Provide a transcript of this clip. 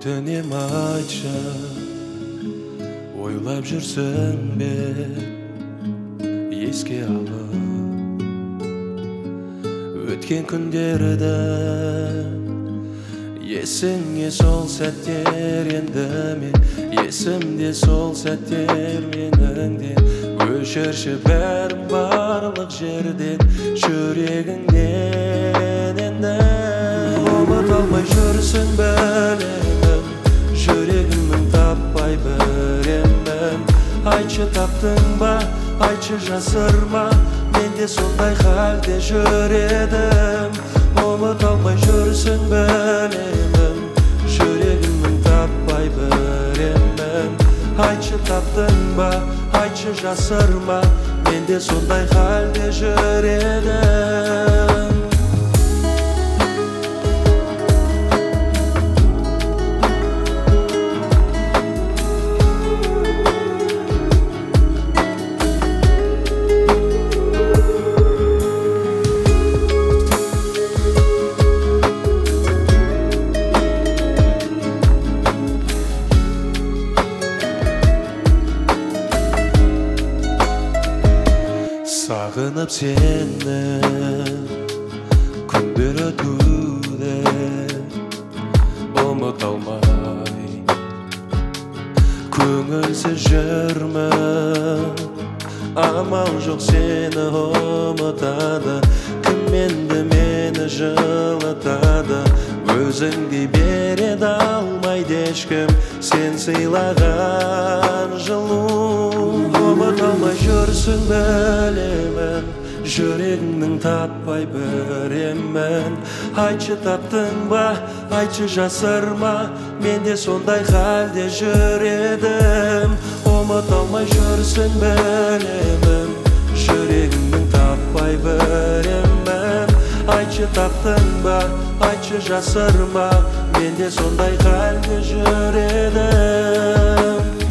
Өтінем айтшы, ойлап жүрсің бе, еске алып өткен күндерді. Есіңе сол сәттер енді мен, есімде сол сәттер менің де. Өшірші бәрін барлық жерден, жүрегіңнен енді. Ұмыта алмай жүрсің білемін, жүрегімнің таппай біремін. Айтшы таптың ба, айтшы жасырма, мен де сондай халде жүр едім. Ұмыта алмай жүрсің білемін, жүрегімнің таппай біремін. Айтшы таптың ба, айтшы жасырма, мен де сондай халде жүр едім. Сағынып сені күндер өтуде, ұмыта алмай көңілсіз жүрмін. Амал жоқ сені ұмытады, кім енді мені жылытады. Өзіңдей береді алмайды ешкім сен сыйлаған жылу. Ұмыта алмай жүрсің білемін, жүрегіңнің таппай біремін. Айтшы таптың ба, айтшы жасырма, мен де сондай халде жүр едім. Ұмыта алмай жүрсің білемін, жүрегіңнің таппай біремін. Айтшы таптың ба, айтшы жасырма, мен де сондай халде жүр едім.